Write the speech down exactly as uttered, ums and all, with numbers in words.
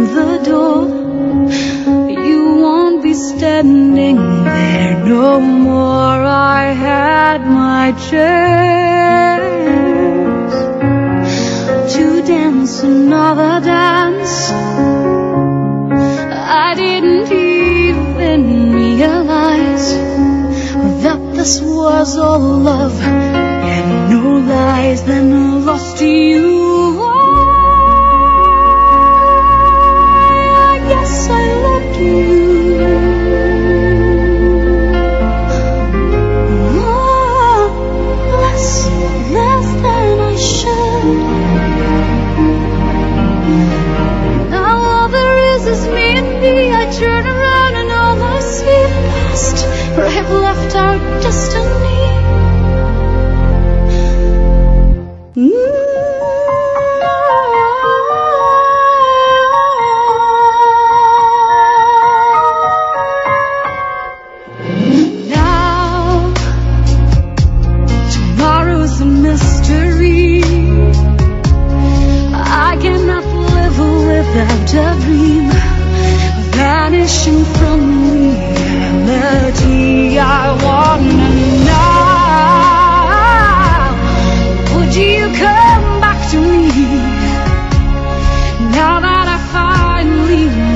the door, you won't be standing there no more. I had my chance to dance another dance. I didn't even realize that this was all love and no lies. Then lost to you. I guess I loved you. Oh, less, less than I should. Now all there is is me and me. I turn around and all I see the past, where I have left our destiny. Mm. Now tomorrow's a mystery. I cannot live without a dream vanishing from reality. I wanna know, would you come back to me now that I finally